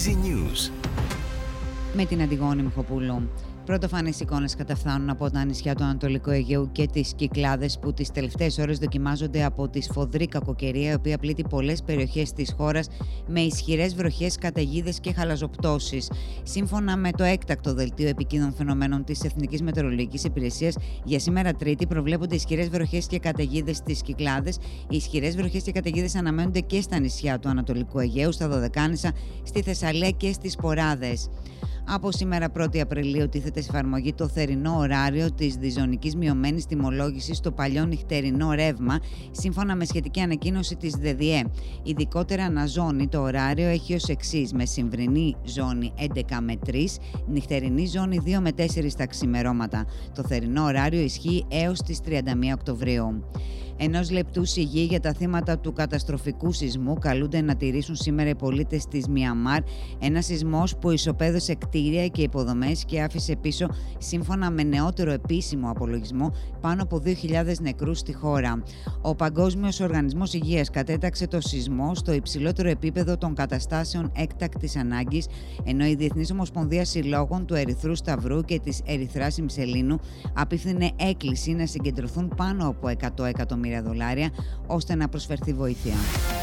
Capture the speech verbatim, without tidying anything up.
Easy News. Με την Αντιγόνη Μιχοπούλου. Πρωτοφανείς εικόνες καταφθάνουν από τα νησιά του Ανατολικού Αιγαίου και τις Κυκλάδες, που τις τελευταίες ώρες δοκιμάζονται από τη σφοδρή κακοκαιρία, η οποία πλήττει πολλές περιοχές της χώρας με ισχυρές βροχές, καταιγίδες και χαλαζοπτώσεις. Σύμφωνα με το έκτακτο δελτίο επικίνδυνων φαινομένων της Εθνικής Μετεωρολογικής Υπηρεσίας, για σήμερα Τρίτη προβλέπονται ισχυρές βροχές και καταιγίδες στις Κυκλάδες. Οι ισχυρές βροχές και καταιγίδες αναμένονται και στα νησιά του Ανατολικού Αιγαίου, στα Δωδεκάνησα, στη Θεσσαλία και στις Ποράδες. Από σήμερα πρώτη Απριλίου τίθεται σε εφαρμογή το θερινό ωράριο της διζωνικής μειωμένης τιμολόγησης στο παλιό νυχτερινό ρεύμα, σύμφωνα με σχετική ανακοίνωση της ΔΔΕ. Ειδικότερα αναζώνει το ωράριο έχει ως εξής: μεσημβρινή ζώνη έντεκα με τρεις, νυχτερινή ζώνη δύο με τέσσερις τα ξημερώματα. Το θερινό ωράριο ισχύει έως τις τριάντα μία Οκτωβρίου. Ενός λεπτού σιγή για τα θύματα του καταστροφικού σεισμού καλούνται να τηρήσουν σήμερα οι πολίτες της Μιανμάρ, ένα σεισμός που ισοπαίδωσε κτίρια και υποδομές και άφησε πίσω, σύμφωνα με νεότερο επίσημο απολογισμό, πάνω από δύο χιλιάδες νεκρούς στη χώρα. Ο Παγκόσμιος Οργανισμός Υγείας κατέταξε το σεισμό στο υψηλότερο επίπεδο των καταστάσεων έκτακτης ανάγκης, ενώ η Διεθνής Ομοσπονδία Συλλόγων του Ερυθρού Σταυρού και της Ερυθράς Ημσελήνου απίφθινε έκκληση να συγκεντρωθούν πάνω από εκατό εκατομμύρια δολάρια ώστε να προσφερθεί βοήθεια.